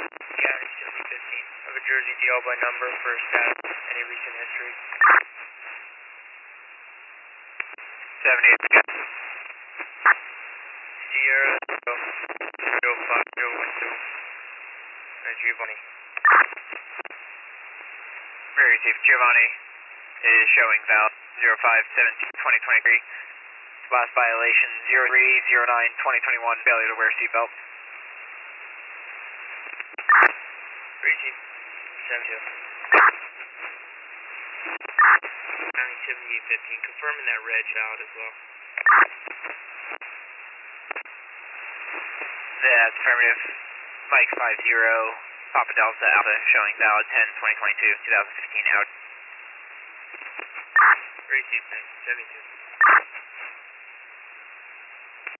Yeah, it's just 15. Of a Jersey DL by number for status, any recent history. 78. Sierra 05012. Giovanni. Very received. Giovanni is showing valid 0517-2023. Last violation 0309-2021. Failure to wear seatbelt. Received. 72. County 7815. Confirming that reg valid as well. That's affirmative. Mike 50, Papa Delta Alpha showing valid 10-2022, 2015 out. Received. 72.